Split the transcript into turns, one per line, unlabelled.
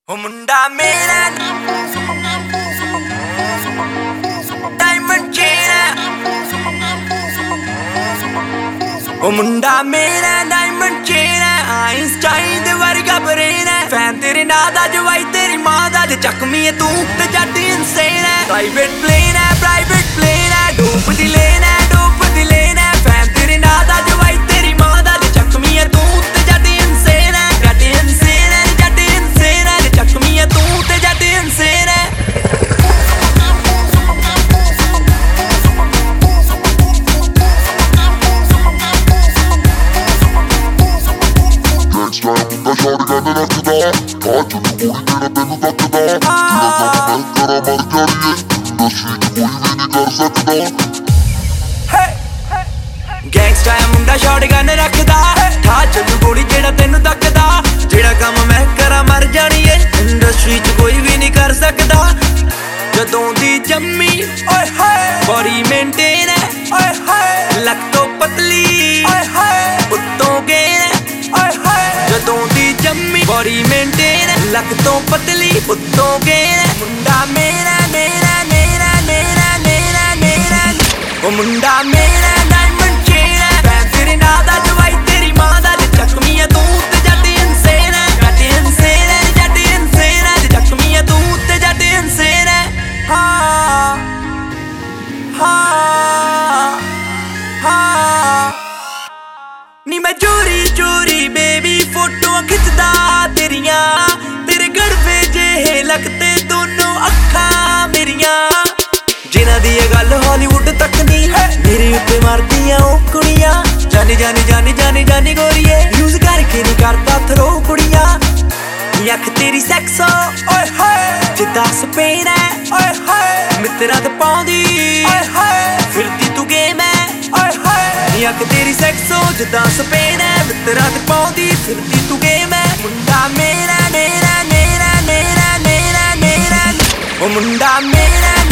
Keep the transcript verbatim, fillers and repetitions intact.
ਉਹ ਮੁੰਡਾ ਮੇਰਾ ਡਾਇਮੰਡ ਚੇਨ, ਉਹ ਮੁੰਡਾ ਮੇਰਾ ਡਾਇਮੰਡ ਚੇਨ, ਆਇਨਸਟਾਈਨ ਦੇ ਵਰਗਾ ਬਰੇਨ, ਫੈਨ ਤੇਰੇ ਨਾਂ ਦਾ ਜਵਾਈ ਤੇਰੀ ਮਾਂ ਦਾ, ਜੇ ਚੱਕਮੀ ਏ ਤੂੰ ਤੇ ਜੱਟ ਇਨਸੇਨ, ਪ੍ਰਾਈਵੇਟ ਪਲੇਨ ਹੈ ਪ੍ਰਾਈਵੇਟ ਪਲੇਨ ਹੈ, ਡੋਪ ਦੀ ਲੇਨ ਹੈ ਡੋਪ ਦੀ ਲੇਨ ਹੈ, ਫੈਨ ਤੇਰੇ ਨਾਂ ਦਾ ਜਵਾਈ ਤੇਰੀ ਮਾਂ ਦਾ, ਜੇ ਚੱਕਮੀ ਏ ਤੂੰ ਤੇ ਜੱਟ ਇਨਸੇਨ ਹੈ, ਜੱਟ ਇਨਸੇਨ ਹੈ ਜੱਟ ਇਨਸੇਨ ਹੈ, ਜੇ ਚੱਕਮੀ ਏ ਤੂੰ ਤੇ ਜੱਟ ਇਨਸੇਨ ਹੈ।
ਸ਼ਾਟਗਨ ਰੱਖਦਾ ਆ ਜਦੋਂ ਕੁੜੀ ਤੇਰਾ ਤੈਨੂੰ ਤੱਕਦਾ, ਜਿਹੜਾ ਕੰਮ ਮੈਂ ਕਰਾਂ ਮਰ ਜਾਣੀਏ ਇੰਡਸਟਰੀ 'ਚ ਕੋਈ ਵੀ ਨਹੀਂ ਕਰ ਸਕਦਾ।
ਗੈਂਗਸਟਰ ਆ ਮੁੰਡਾ ਸ਼ਾਟਗਨ ਰੱਖਦਾ, ਠਾ ਚੱਲੂ ਗੋਲੀ ਜਿਹੜਾ ਤੈਨੂੰ ਤੱਕਦਾ, ਜਿਹੜਾ ਕੰਮ ਮੈਂ ਕਰਾਂ ਮਰ ਜਾਣੀਏ ਇੰਡਸਟਰੀ 'ਚ ਕੋਈ ਵੀ ਨਹੀਂ ਕਰ ਸਕਦਾ। ਜਦੋਂ ਦੀ ਜੰਮੀ ਓਏ ਹੋਏ ਬੋਡੀ ਮੇਨਟੇਨ ਹੈ ਓਏ ਹੋਏ, ਲੱਕ ਤੋਂ ਪਤਲੀ ਓਏ ਹੋਏ ਉੱਤੋਂ ਗੇਨ ਓਏ ਹੋਏ, ਜਦੋਂ ਦੀ ਜੰਮੀ ਬੋਡੀ ਮੇਨਟੇਨ, ਲੱਕ ਤੋਂ ਪਤਲੀ ਉੱਤੋਂ ਗੇਨ, ਮੁੰਡਾ ਮੇਰਾ ਮੇਰਾ ਮੇਰਾ ਮੇਰਾ ਮੇਰਾ ਮੇਰਾ, ਉਹ ਮੁੰਡਾ ਮੇਰਾ ਡਾਇਮੰਡ ਚੇਨ, ਫੈਨ ਤੇਰੇ ਨਾਂ ਦਾ ਜਵਾਈ ਤੇਰੀ ਮਾਂ ਦਾ, ਜੇ ਚੱਕਮੀ ਏ ਤੂੰ ਤੇ ਜੱਟ ਇਨਸੇਨ ਹੈ, ਜੱਟ ਇਨਸੇਨ ਹੈ ਜੱਟ ਇਨਸੇਨ ਹੈ, ਜੇ ਚੱਕਮੀ ਏ ਤੂੰ ਤੇ ਜੱਟ ਇਨਸੇਨ ਹੈ। ਹਾਂ ਹਾਂ ਹਾਂ ਨੀ ਮੈਂ ਚੋਰੀ ਚੋਰੀ ਬੇਬੀ ਫੋਟੋਆਂ ਖਿੱਚਦਾ ਤੇਰੀਆਂ, ਤੇਰੇ ਗੜਵੇ ਜਿਹੇ ਲੱਗਦੇ ਦੋਨੋਂ ਅੱਖਾਂ ਮੇਰੀਆਂ, ਜਿਨ੍ਹਾਂ ਦੀ ਇਹ ਗੱਲ ਹਾਲੀਵੁੱਡ ਤੱਕ ਨਹੀਂ ਮੇਰੇ ਉੱਤੇ ਮਾਰਦੀਆਂ ਉਹ ਕੁੜੀਆਂ, ਜਾਨੀ ਜਾਨੀ ਜਾਨੀ ਜਾਨੀ ਜਾਨੀ ਗੋਰੀਏ ਯੂਜ਼ ਕਰਕੇ ਨਹੀਂ ਕਰਦਾ ਥਰੋ ਕੁੜੀਆਂ, ਅੱਖ ਤੇਰੀ ਸੈਕਸੋ ਓਏ ਹੋਏ ਜਿੱਦਾਂ ਸਪੇਨ ਹੈ ਓਏ ਹੋਏ, ਮਿੱਤਰਾਂ ਤੇ ਪਾਉਂਦੀ ਓਏ ਹੋਏ ਫਿਰਦੀ ਤੂੰ ਗੇਮ ਹੈ ਓਏ ਹੋਏ, ਅੱਖ ਤੇਰੀ ਸੈਕਸੋ ਜਿੱਦਾਂ ਸਪੇਨ ਹੈ, ਮਿੱਤਰਾਂ ਤੇ ਪਾਉਂਦੀ ਫਿਰਦੀ ਤੂੰ ਗੇਮ ਹੈ, ਮੁੰਡਾ ਮੇਰਾ ਮੇਰਾ ਮੇਰਾ ਮੇਰਾ ਮੇਰਾ ਮੇਰਾ, ਉਹ ਮੁੰਡਾ ਮੇਰਾ